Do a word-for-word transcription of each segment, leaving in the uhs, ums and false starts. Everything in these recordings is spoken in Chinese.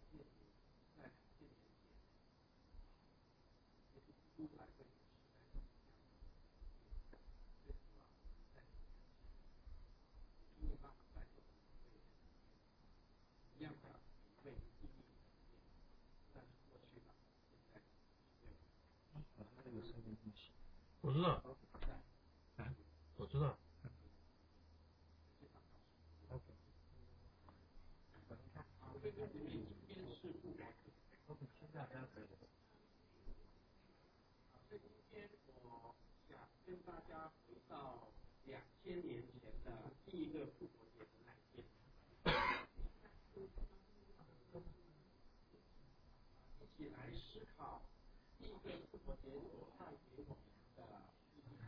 我知道，我知道。 跟大家回到两千年前的第一个复活节的那一天，一起来思考第一个复活节所带给我们的意义。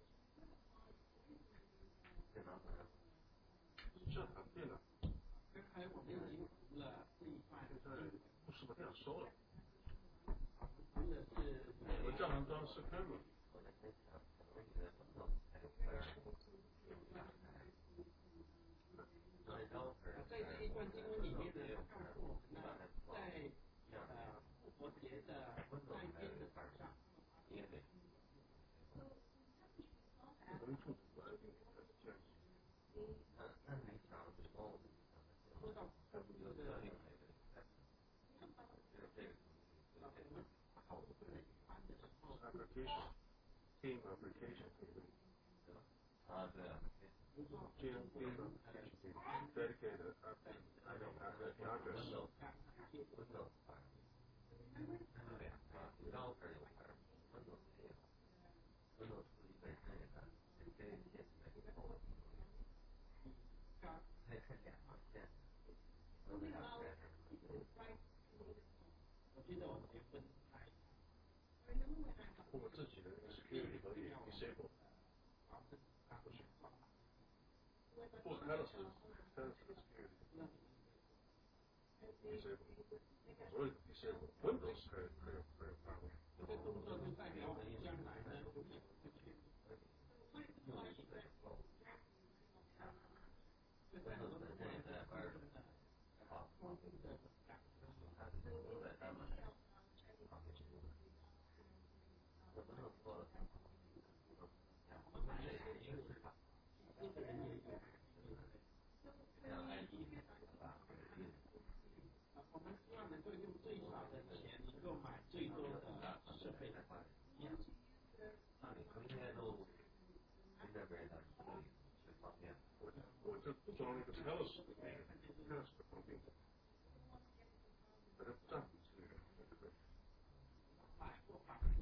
这很对了。 刚才我们已经读了这一段， 不是把这样收了。 读的是我教堂装饰开了。 在这一段经文里面呢，告诉我们呢，在呃复活节的那一天的早上，说到这个 application team application team team application dedicated address 我记得我结婚在我自己的 security 可以 disable 不开了是开了是 security disable 所以 disable Windows 可以可以可以发挥这个动作就代表我们将来呢有一个确定有一个就在我们的二中的光辉的感这个人也有我们希望能够用最少的钱能够买最多的设备。 我就装了一个 Talos 的那个 Talos 的方便把它占比这个就可以。 买过房子，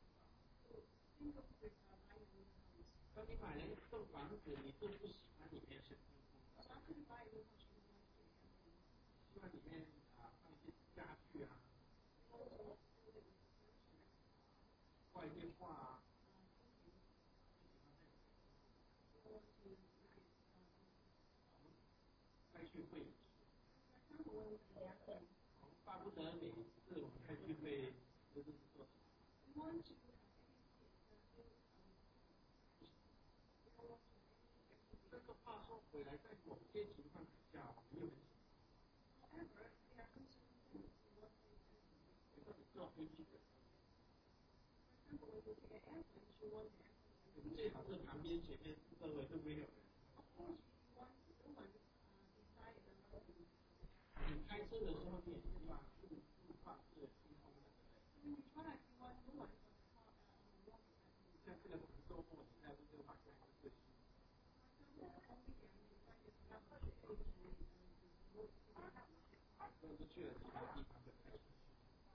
当你买了一栋房子，你都不喜欢里面是空空的，希望里面啊放一些家具啊，挂一些画啊。开聚会，巴不得每一次我们开聚会都是做什么？这个话说回来，在某些情况底下，我们又很喜欢。坐飞机的时候，最好是旁边前面周围都没有人。你开车的时候，你也希望路路况是通风的，对不对？像这个什么周末，你在这个马上就会都是去了其他地方的开车去。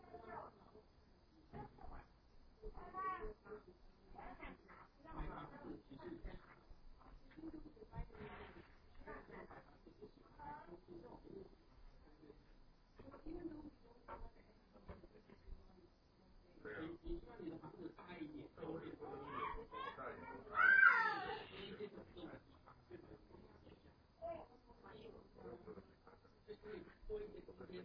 买房子其实也是。你你希望你的房子大一点，多一点， 大一点， 一些走动的地方，对吧？就可以多一点空间。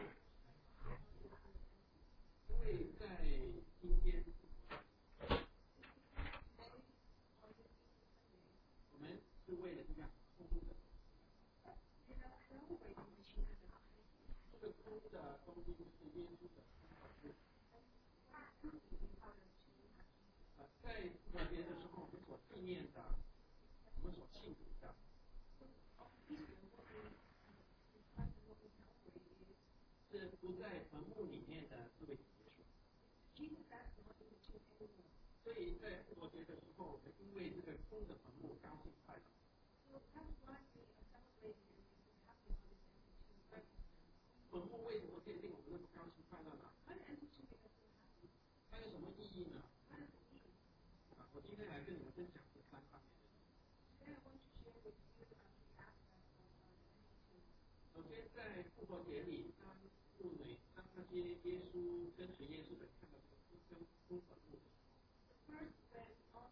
因为在今天经就是耶稣的空坟墓。呃，在复活节的时候，我们所纪念的，我们所庆祝的，是不在坟墓里面的这位主耶稣。所以在复活节的时候，我们因为这个空的坟墓高兴快乐。坟墓为什么可以令我们那么高兴快乐呢？它有什么意义呢？啊，我今天来跟你们分享这三方面的意义。首先，在复活节里，当妇女当那些耶稣跟随耶稣的看到这个空跟空坟墓的时候，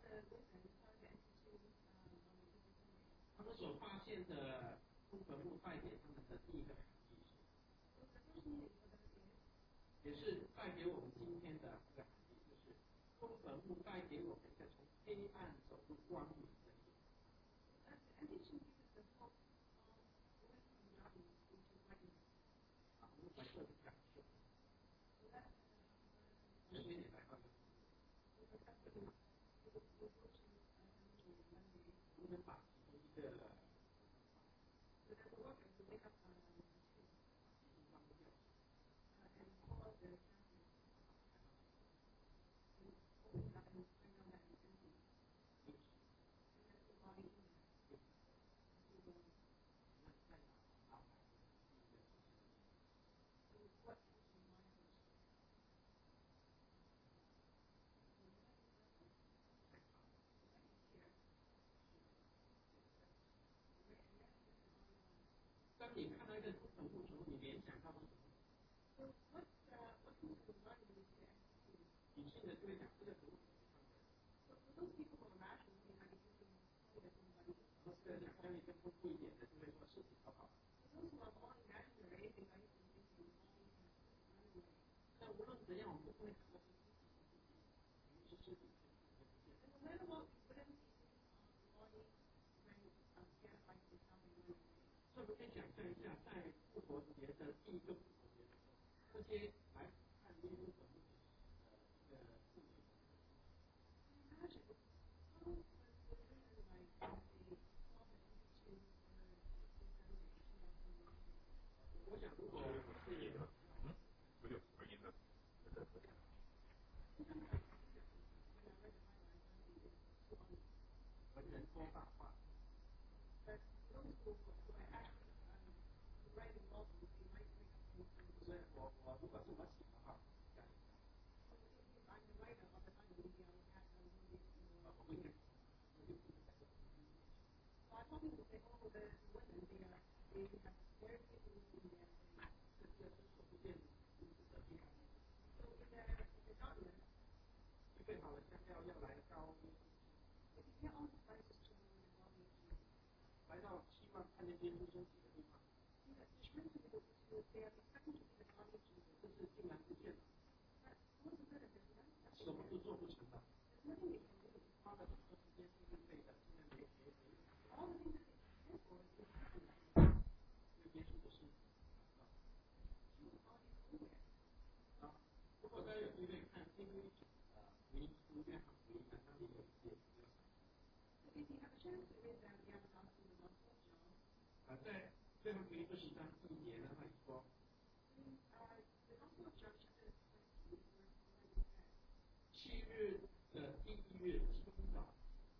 他们所发现的空坟墓带给他们的第一个含义是，也是带给我们今天的这个含义，就是空坟墓带给我们一个从黑暗走入光明的一个。啊，我们来做个感受。就是你来到一个坟墓，我们把其中一个当你看到一个空坟墓的时候，你联想到是什么？理性的就会讲这个坟墓怎么样的。然后这个想象力更丰富一点的，就会说事情好好。但无论怎样，我们都不会想到是自己是自己，我们是尸体是不见。所以我们可以想象一下，在复活节的第一个复活节的时候，这些来看耶稣坟墓的呃这个妇女们，我想如果我是嗯，没有回音的。 文人多大话。所以我我如果是我写的话，讲一下。啊，我会讲。预备好了香料要来高，来到希望看见耶稣身体的地方，这是竟然不见了，什么都做不成了，花了很多时间是预备的，现在没没没有，因为耶稣的身体啊，如果大家有机会看新呃福音书约翰福音呢，那里有一节比较啊，在约翰福音二十章第一节呢，那里说，七日的第一日清早，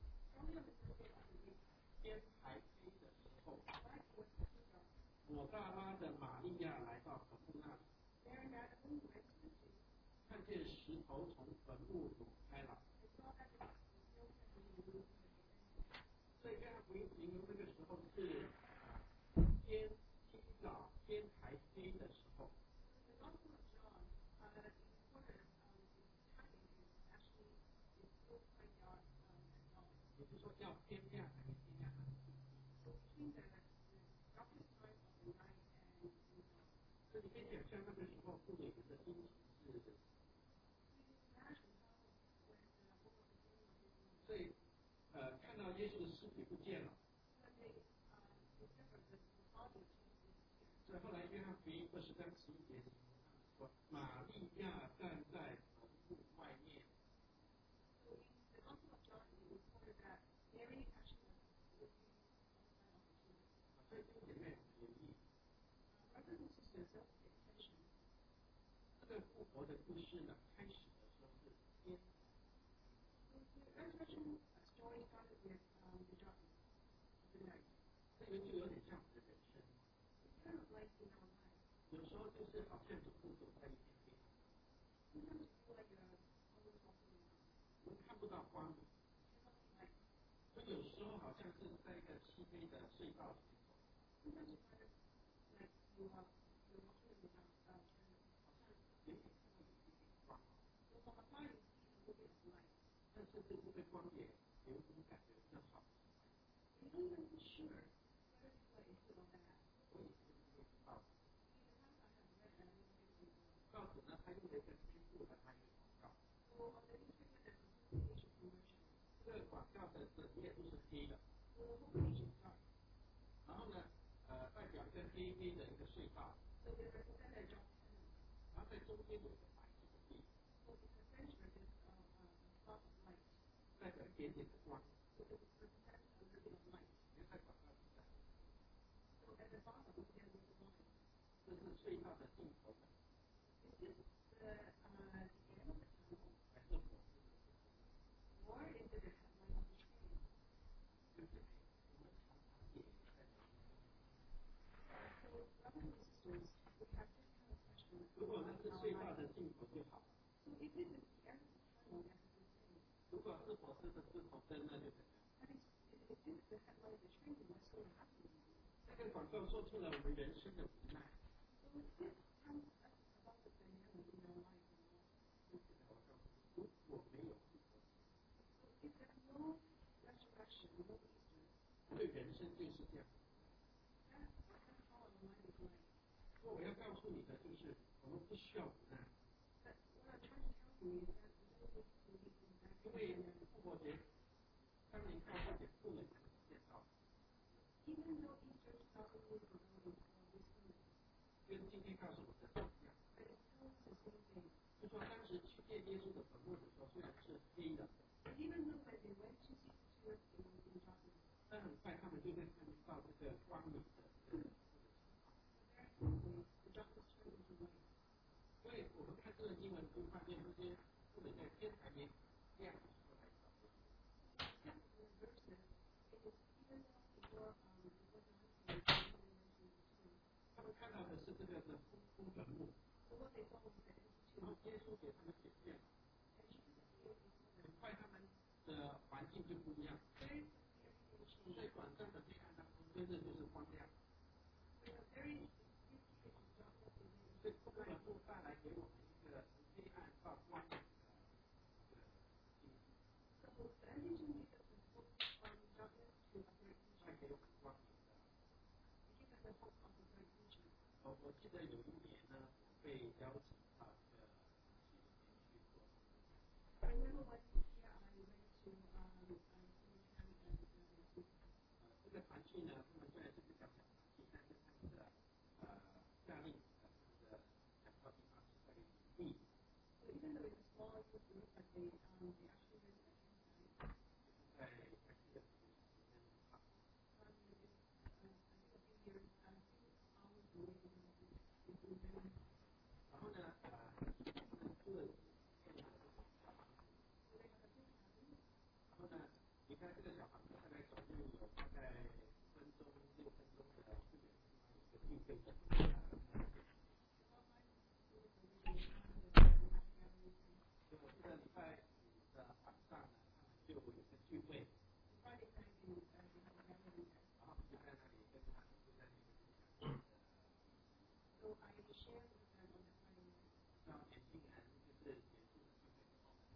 天还黑的时候，抹大拉的玛利亚来到坟墓那里，看见石头从坟墓挪开了。所以约翰福音形容这个时候是天清早天还黑的时候。也就是说要天亮还是天亮？所以你可以想象那个时候妇女们的心情是，所以呃看到耶稣的尸体不见了，所以后来约翰福音二十章十一节形容他们玛利亚站在坟墓外面。所以弟兄姐妹，我们留意，这个复活的故事呢，开始的时候是天这个就有点像我们的人生，有时候就是好像走路走在一片黑暗，我们看不到光明，所以有时候好像是在一个漆黑的隧道里面走，好像有点看到有一点光，但是对这个光也有一种感觉是好的。我以前就是不知道，告诉呢，他用了一个天赋和他一个广告，这个广告的整页都是黑的，然后呢，呃，代表一个黑黑的一个隧道，然后在中间有一个白色的地，代表一点点的光，因为在广告底下，这是隧道的尽头呢，还是火？就是我们常常也在如果那是隧道的尽头就好了。如果是火车的尽头灯，那就怎样？这个广告说出了我们人生的无奈。如果没有复活，对人生就是这样。我要告诉你的就是，我们不需要无奈，因为复活节，当年告诉节不能见到，跟今天告诉我们的一样。就说当时去见耶稣的坟墓的时候，虽然是黑的，但很快他们就会看到这个光明的这个所以我们看这个经文会发现这些或者在天还没亮的时候来找耶稣。他们看到的是这个的空坟墓，然后耶稣给他们显现了，很快他们的环境就不一样，所以短暂的黑暗当中，真正就是光亮。所以空坟墓带来给我们一个从黑暗到光明的这个经历，带给我们光明的。我我记得有一年呢，我被邀请到这个去里面去做传福音。这个团契呢，他们虽然是个小小团契，但是他们的呃夏令营的他们的讲道地方是在营地，就是在开始的几个小时间跑。然后呢，呃，他们住的建了小房子，然后呢，离开这个小房子大概走路有大概五分钟、六分钟的不远的地方有一个聚会所。所以我记得礼拜五的晚上呢，他们就有一个聚会，然后就在那里跟他们就在那个分享。让年轻人就是结束的聚会之后呢，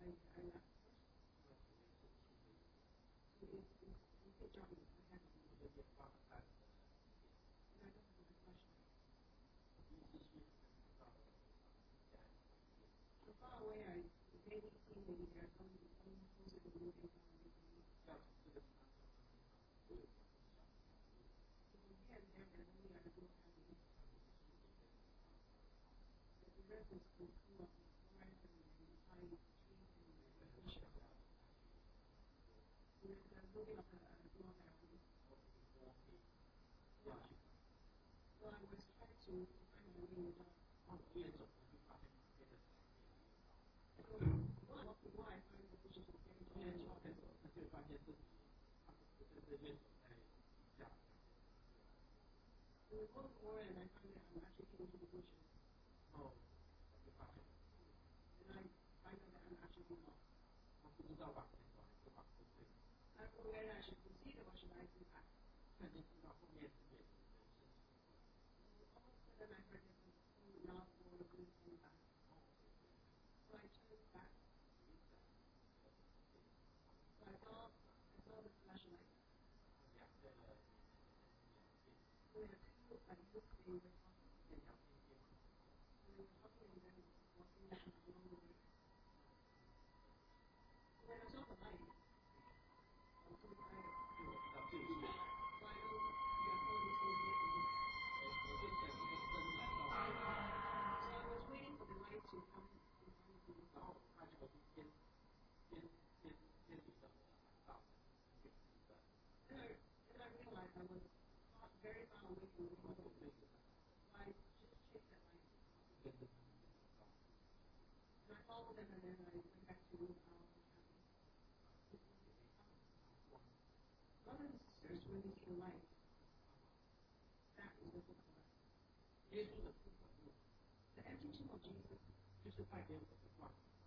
就是带给我的光，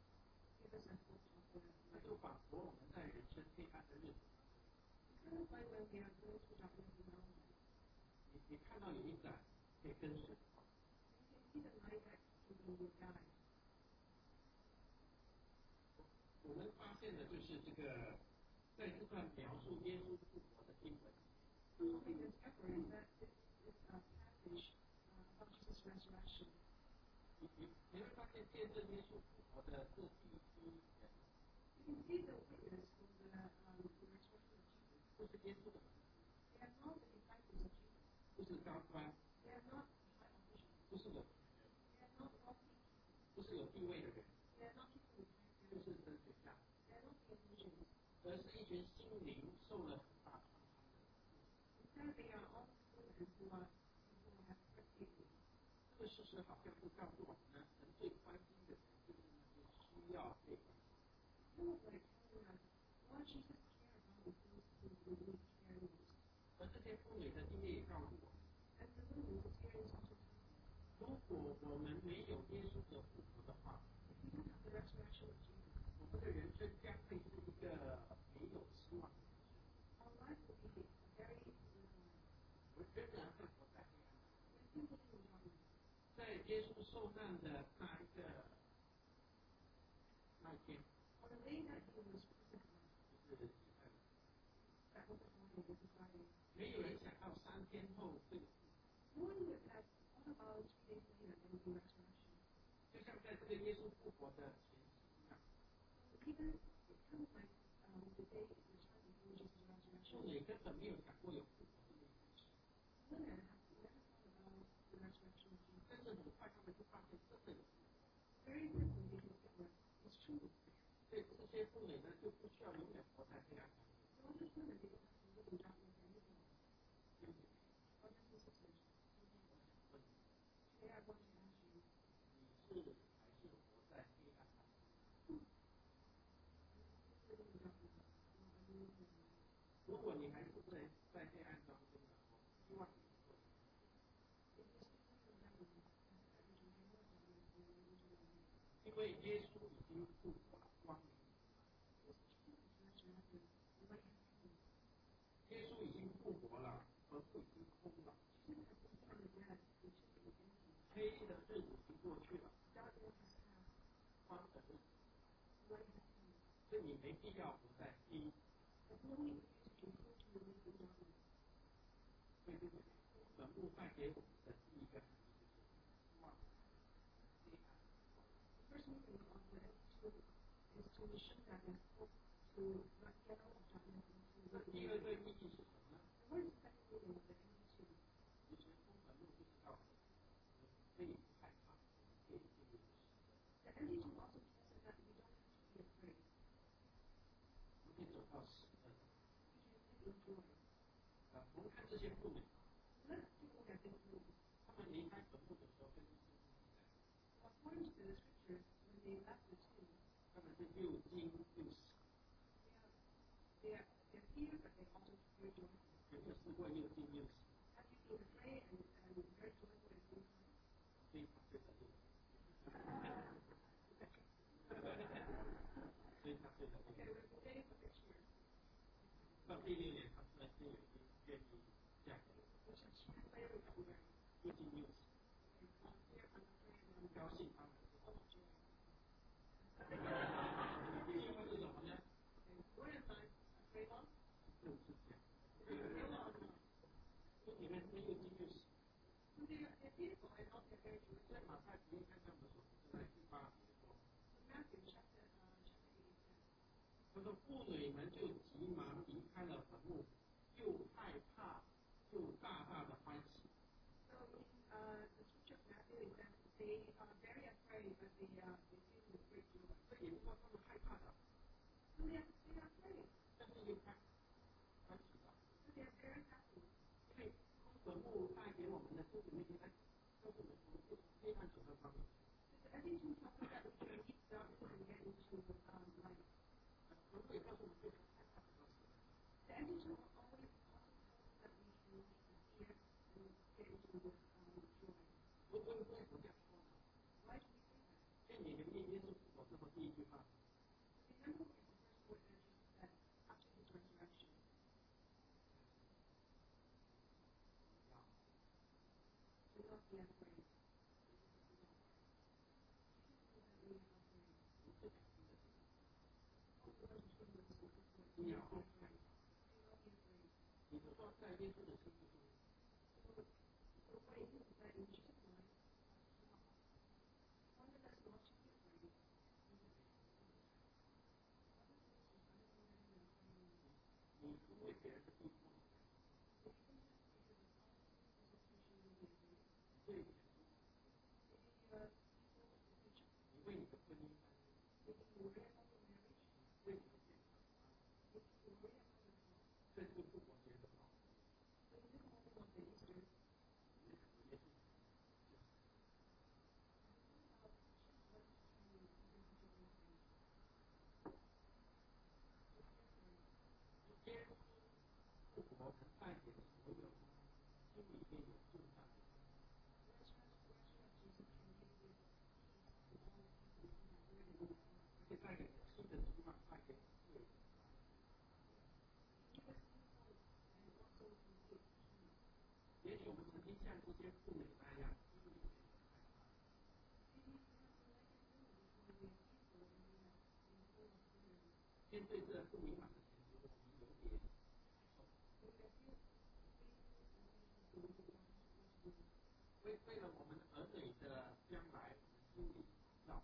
那就仿佛我们在人生黑暗的日子，你你看到有一盏可以跟随的光，我们发现的就是这个，在这段描述耶稣复活的经文里面，你你你会发现见证耶稣复活的这第一批人，就是耶稣的门徒，不是高官，不是有钱人，不是有地位的人，不是哲学家，而是一群心灵受了很大创伤的人。这个事实好像就告诉我们呢，人最关心的人就是那些需要被关心。而这些妇女的经历也告诉我们，如果我们没有耶稣的复活的话，我们的人生将会是一个没有希望的人生。我们仍然会活在黑暗中。在耶稣受难的那一个那一天，就是没有人想到三天后会有复活。就像在这个耶稣复活的前夕一样，妇女根本没有想过有复活这么一回事。但是很快他们就发现真的有复活。所以这些妇女呢，就不需要永远活在黑暗当中。你是还是活在黑暗当中？如果你还是在在黑暗当中呢，我希望你能够，因为耶稣已经复活了，光明。耶稣已经复活了，坟墓已经空了，黑的日子已经过去了，光的日子必要不在黑。所以这个坟墓带给我们的第一个含义就是望黑暗。那第二个意义是什么呢？其实出坟墓就是告诉我们，可以不害怕，可以进入死的。我们可以走到死的。呃，我们看这些妇女，他们离开坟墓的时候，根据圣经记载，他们是又惊又喜。有没有试过又惊又喜？所以他睡得又所以他睡得又到第六年，他突然间有一天愿意嫁给我，又惊又喜，高兴他们之后，另外是什么呢？政治家，这里面是又惊又喜。在马太福音看到我们所读的第八节说，他说妇女们就急忙离开了坟墓，又害怕又大大的欢喜。这也不说他们害怕的，但是又怕欢喜的，因为坟墓带给我们的就是那些，告诉我们从黑暗走到光明。坟墓也告诉我们非常害怕的事。我我为什么这样说呢？因为你们念耶稣复活之后第一句话，你要害怕。你就说在耶稣的生命中，你不为别人的逼迫，对你的你为你的婚姻担忧，为你的健康担忧，这是复活节的宝。耶稣耶稣复活能带给所有心里面有重担的人，而且带给新的希望，带给罪人。也许我们曾经像这些妇女那样，心里面有害怕，面对这不明朗的前途，我们有点难受。为为了我们儿女的将来，我们心里要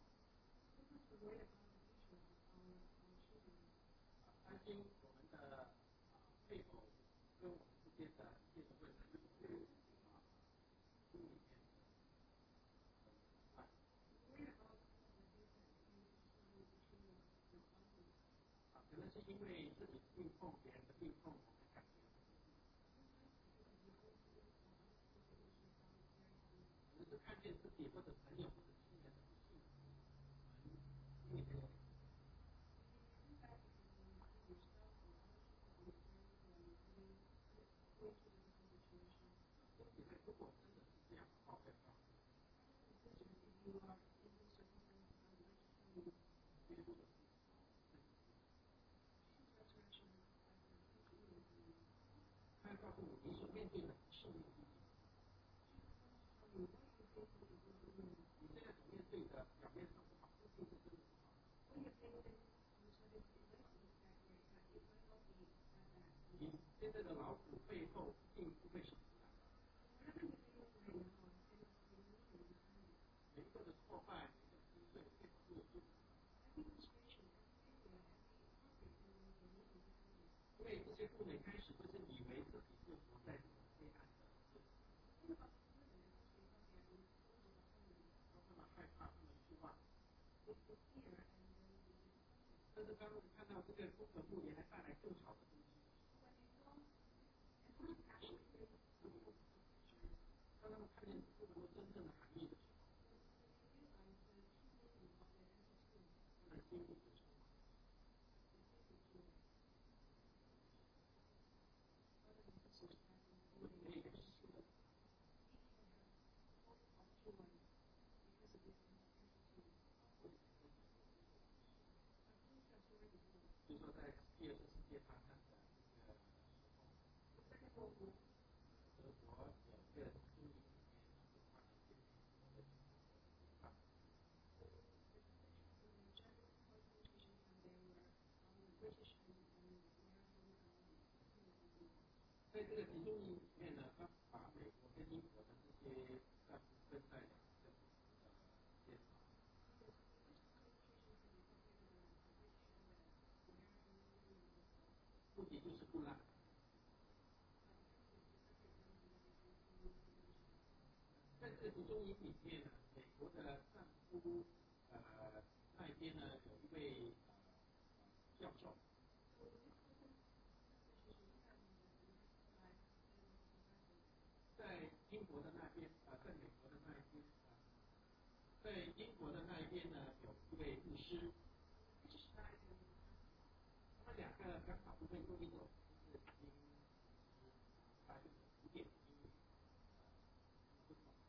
担心我们的配偶跟我们之间的一些问题，啊，心里面很啊，可能是因为自己的病痛，别人的病痛，我们感觉很无力。可能是看见自己或者朋友或者亲人的不幸，我们心里面有点因为如果真的是这样的话，会发生他告诉你，你所面对的是没有意义的。你现在所面对的表面上不好，不一定是真的不好。 这个老虎背后并不会是自然的。每一个的挫败，每一个击碎，背后都有祝福。因为这些妇女开始就是以为自己是活在这种黑暗的日子，他们害怕，他们失望。但是当看到这个宫本牧野还带来更好的东西的时候，当他们看见宫本牧真正的含义的时候，他们心里就充满了。我们可以试着。就说在第二次世界大战的这个时候，德国有一个军营里面，就突然间的情况。在这个集中营里面呢，他把美国跟英国的这些战俘分在两个不同的监牢。目的就是不让。在这个集中营里面呢，美国的战俘呃那边呢有一位呃教授。在英国的那边，呃，在美国的那一边，呃，在英国的那一边呢，有一位牧师。他们两个刚好都会用一种就是已经他用的古典的英语，呃，不同。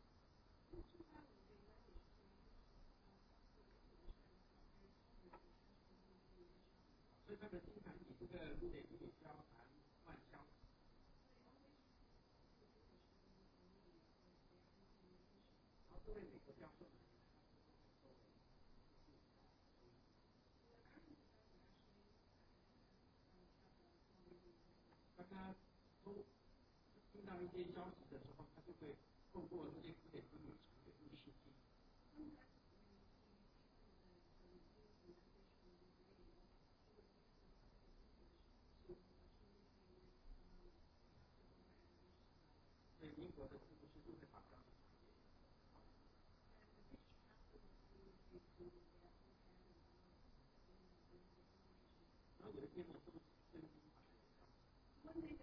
所以他们经常以这个古典英语交谈乱交。然后这位美国教授呢，作为当他都听到一些消息的时候，他就会透过这些古典英语传给牧师听。所以英国的这个牧师就会把消息传给他们。然后有一天呢，这个声音传来的消息。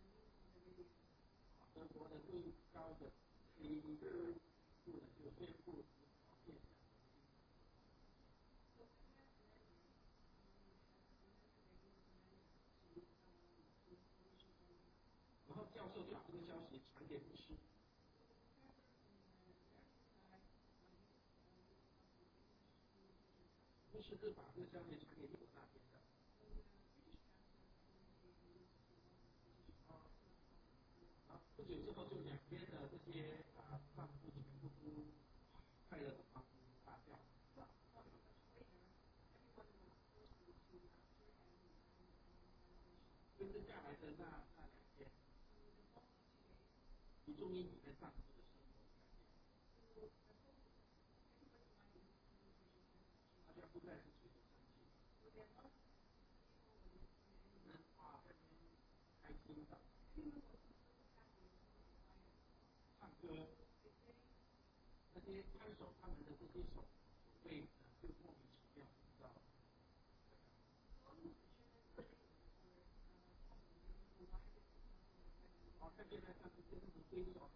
德国的最高的黑部呢，就宣布朝鲜向然后教授就把这个消息传给牧师。牧师是把这个消息传给英国那边的。啊，不久之后，就两边的这些啊丈夫全部都快乐的欢呼大叫。所以接下来的那那两天，集中营里面丈夫的生活改变。大家不再是垂头丧气，人啊在那边开心的唱歌，那些看守他们的这些守守卫呢，就莫名其妙不知道在干嘛。好，看现在看这些这么追手。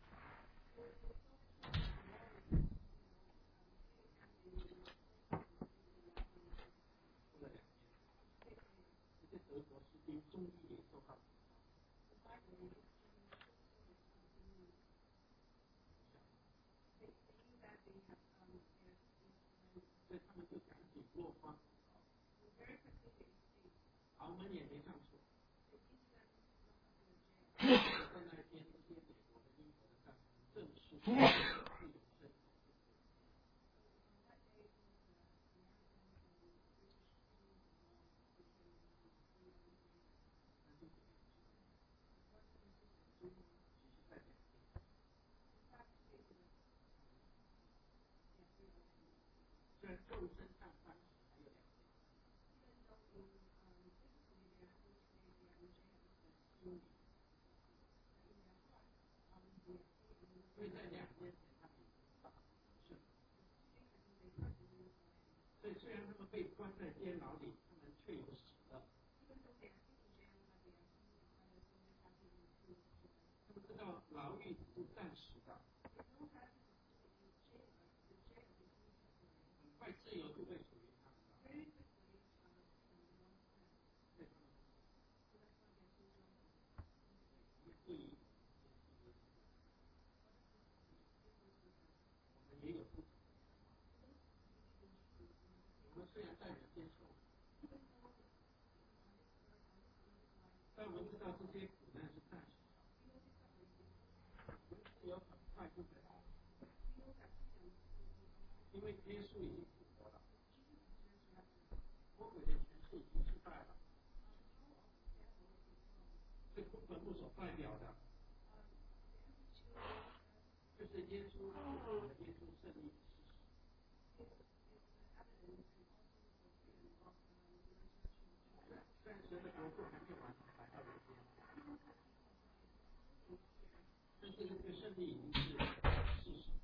过了两年，这些德国士兵终于也受到惩罚。所以他们就赶紧落荒而逃。豪门也没上错。在那边，这些美国的、英国的战俘正式自由身体。 肉身上三十，还有两件事。因为在两年前他们已经打胜，所以虽然他们被关在监牢里，他们却有喜乐。他们知道牢狱只是暂时的，很快自由就会属于他们了。对他们不以我们也有不同的想法。我们虽然在人间受苦，但我们知道这些苦难是暂时的，我们自由很快就会来，因为耶稣已经复活了，魔鬼的权势已经失败了。这空坟墓所代表的，就是耶稣的耶稣胜利的事实。虽然神的国度还没有完全来到人间，但是这个胜利已经是事实。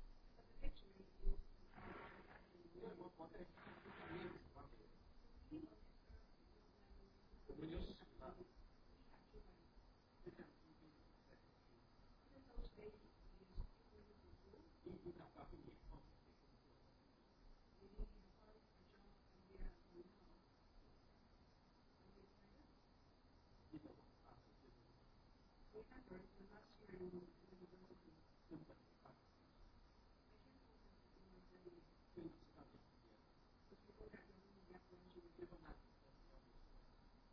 因为我我在看这上面指望给人，我们有喜乐，就像今天在读书，你你祷告并以后你可以工作，你怎么办？根本没办法，就一直到这几天，最后那几个只要你说，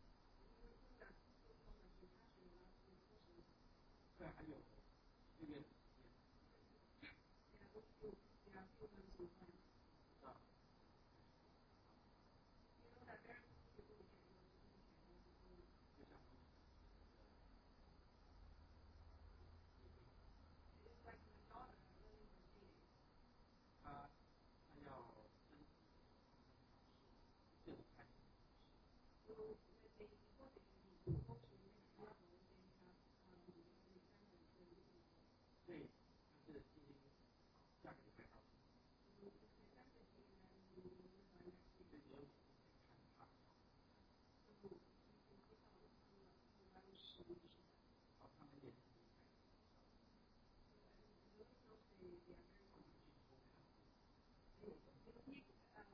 这还有几个月的时间，知道？就像我以前他他要申请这种考试，这种开始考试，所以他是今天下个礼拜到期，所以你有几天可以看他考，好，他们也是离开学校，我们去偷看，我有时候我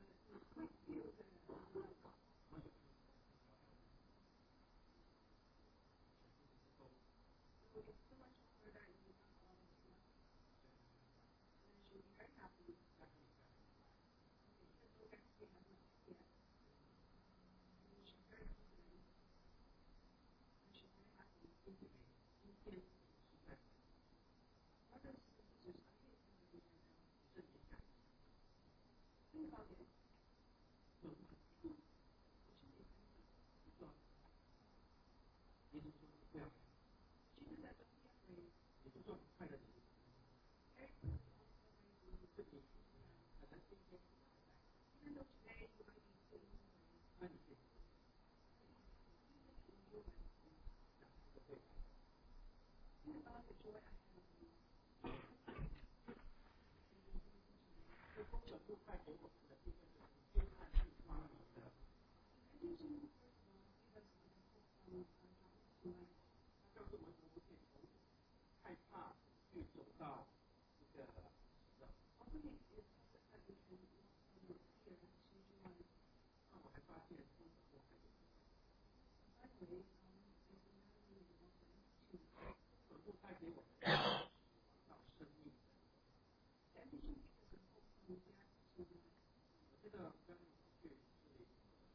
全部是都，下个礼拜还没来。今天今天也是在只是年假期，就不做，也就是说不要来，也不做很快的结束，这里可能今天可能还在，那你可以这样子对待。这空本部派给我们的第一个就是约翰是光明的，他告诉我们我们可以从害怕去走到一个喜乐。那我还发现空本部还有一个，空本部带给我们的是到生命的。我知道刚刚我去以色列的时候，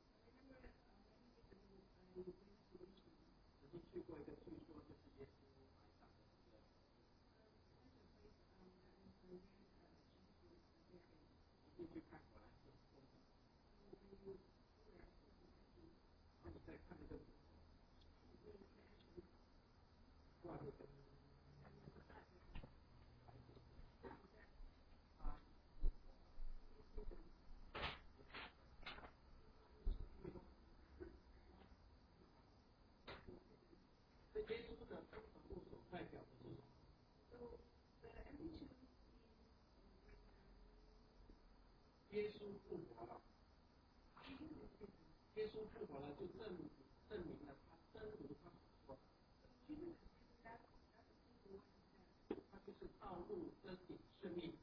曾经去过一个据说就是耶稣埋葬的一个一进去看果然是空的，然后你再看那个骨头，哇，这个耶稣复活了，耶稣复活了就证证明了他真如他所说的，他就是道路、真理、生命。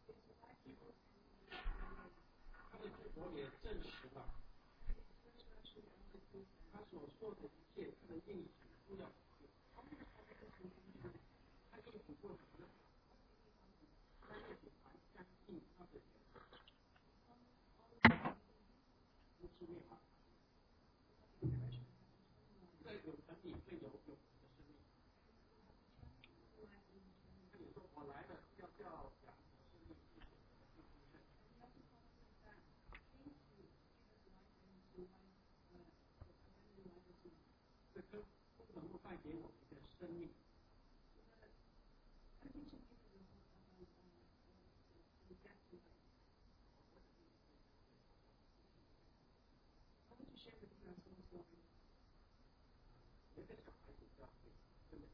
他的复活也证实了他所说的一切，他的应许都要实现。他应许过什么呢？他应许凡相信他的人，不是灭亡，在永恒里会有永恒的生命。他也说：“我来了，要叫羊得生命，并且得更丰盛。”这跟不能够带给我们一个生命。一个小孩子教会根本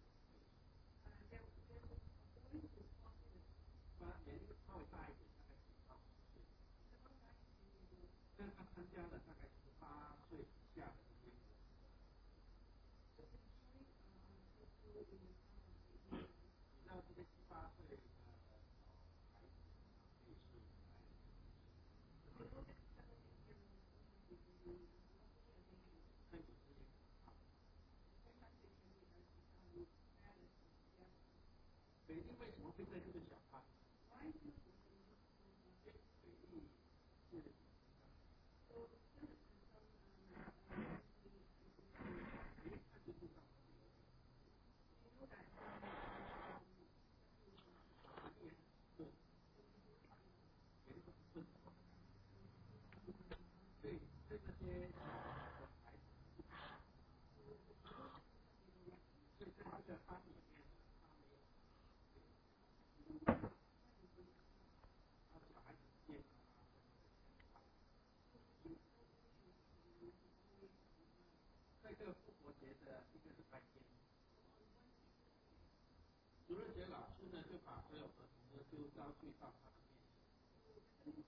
不然年龄稍微大一点，大概九到十岁，但他参加了大概十八岁以下的这些活动。你知道这些七八岁的小孩子可以是来很有资源可靠。北京为什么会在这个小趴？北京是对对这些小孩子，所以在这个班里面呢，他没有他小孩子的健康啊什么的全好。在这个复活节的一个礼拜天，主任节老师呢就把所有儿童呢就招聚到他的面前，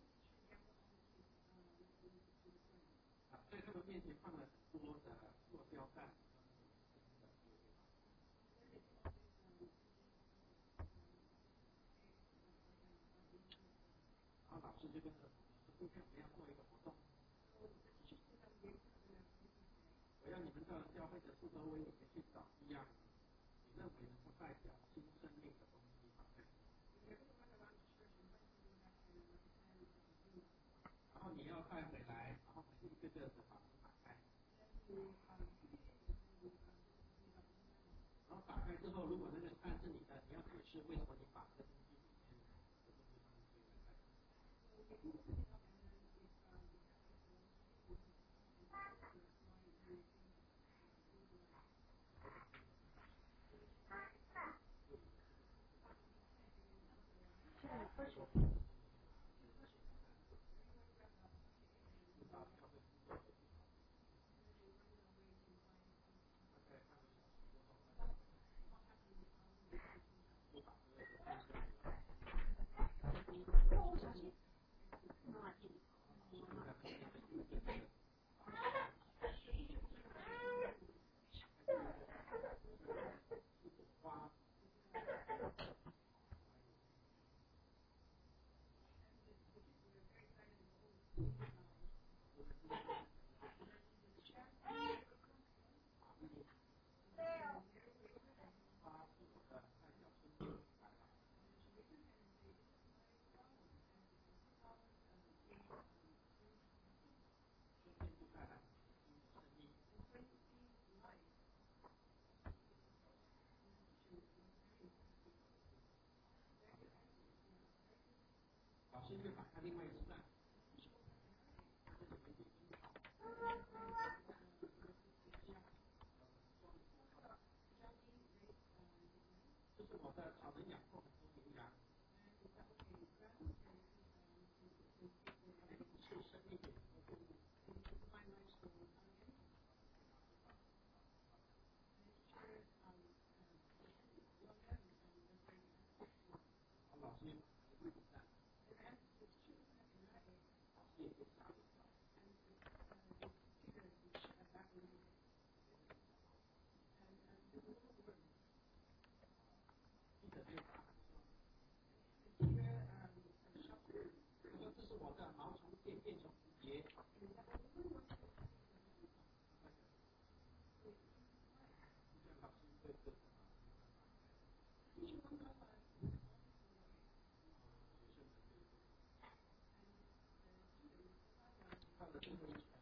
啊，在他们面前放了很多的塑胶袋跟新的丢给他们。然后老师就跟儿童说：“今天我们要做一个活动，我要你们到教会的四周围里面去找一样你认为能够代表新生命的东西放在里面，然后你要带回来，然后一个个的把它打开，然后打开之后，如果那个蛋是你的，你要解释为什么你把这个东西里面的东西放进去来带。老师就打开另外一只蛋，这是我的草人养过很多牛羊，是生命的动物。老师又打开另外一只蛋， 的毛虫变变成蝴蝶。老师会各个到了最后一圈。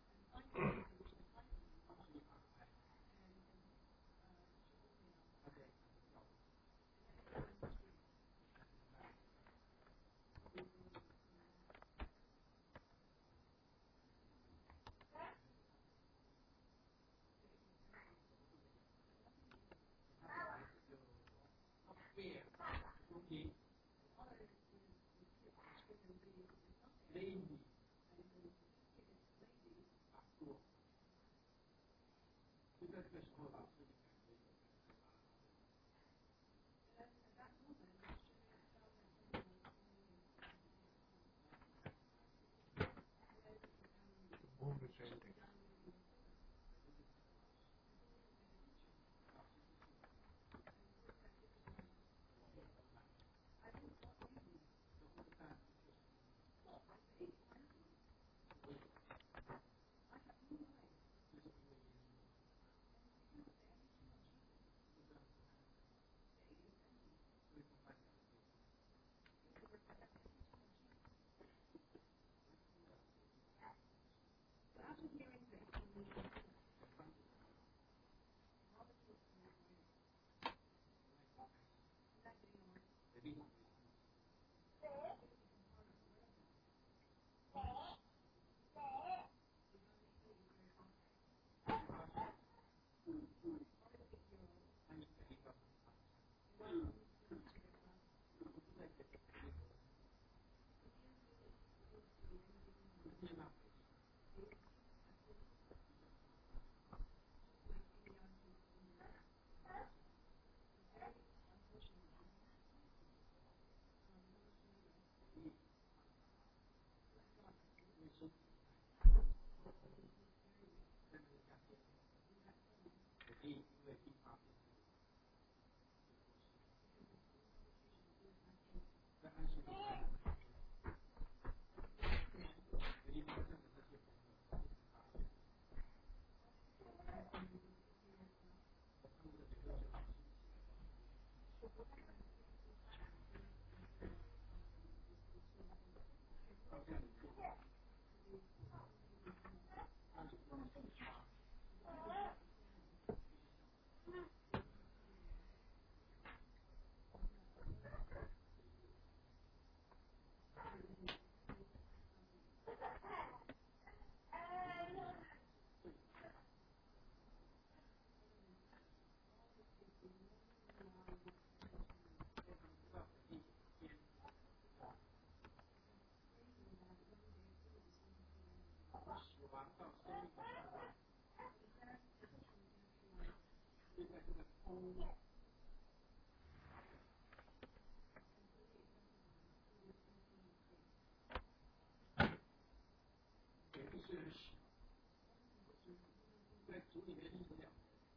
在组里面是这样，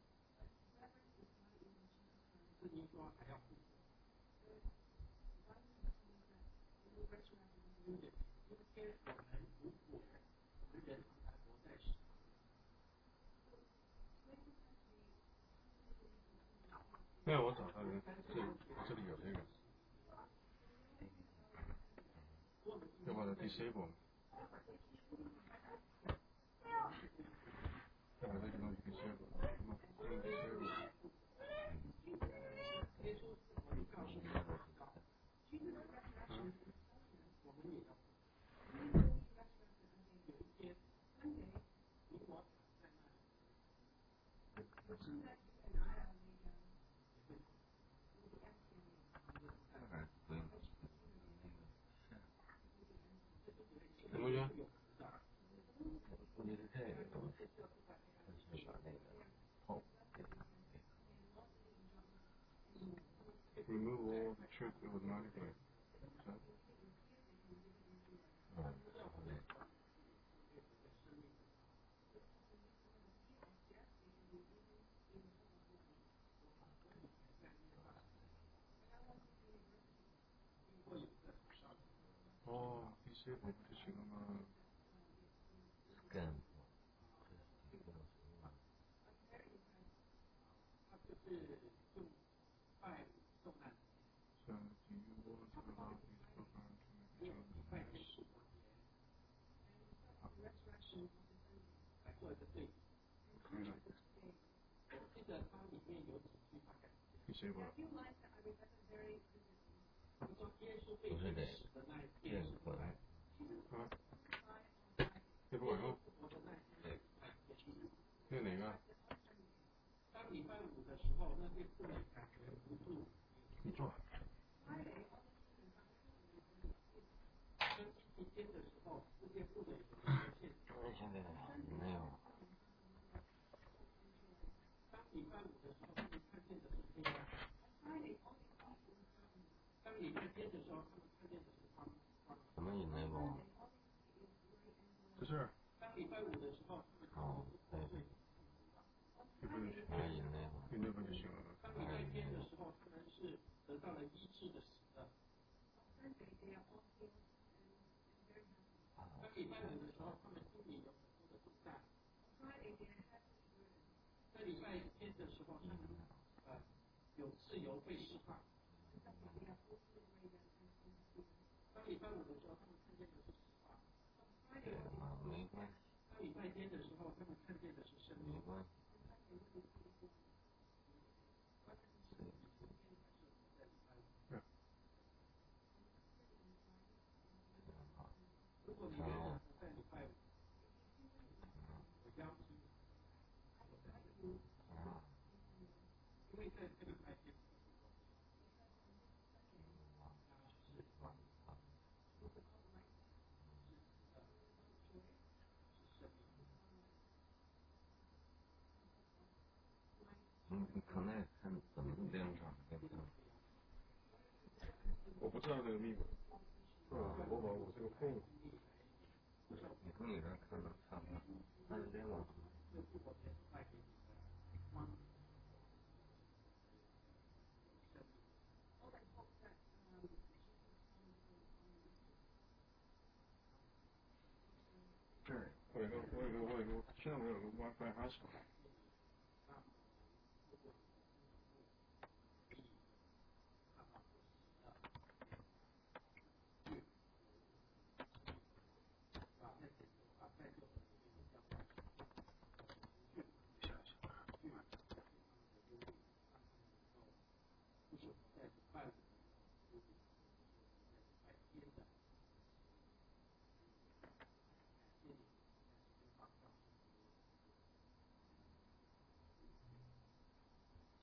是您说还要复活。今天我们如果我们人还活在世上， 没有，我找到了，这这里有这个，要把它 disable。要把这个东西 disable， 那么 disable。什么呀？Remove all the truth automatically. So, oh, this 这个不行吗？ 干部，这是几个什么？ 他就是用拜送难像金窝这个老弟说法，这个拜天使过节，来做一个对比。 可以了。 我记得它里面有几句话感觉。 给谁吧？ 他说耶稣被不是这天使的那一这天是个拜。 啊？这个晚上？这哪个？ 当礼拜五的时候，那些妇女感觉无助。 你坐。 当星期天的时候，这些妇女有出现。 现在没有。 当礼拜五的时候，他们看见的是黑暗。当礼拜天的时候，他们看见的是光。 什么引雷不？ 这是。 当礼拜五的时候，他们看见的是破碎。 这不就行了？ 引雷不？ 引雷不就行了？ 当礼拜天的时候，他们是得到了医治的喜乐。当礼拜五的时候，他们心里有很多的重担。在礼拜天的时候，他们呃有自由被释放。当礼拜五的时候，他们看见的是死亡。 对啊，没关系。 当礼拜天的时候，他们看见的是生命。 没关系。 对。 如果你觉得在礼拜五，我邀请你，因为在这个礼拜天。 嗯，你可能看怎么练场跟他。 我不知道这个密码。嗯，我把我这个 phone。 你从你这儿看能看吗？那是练网。这儿。 我有个我有个我有个现在我有个 WiFi hotspot。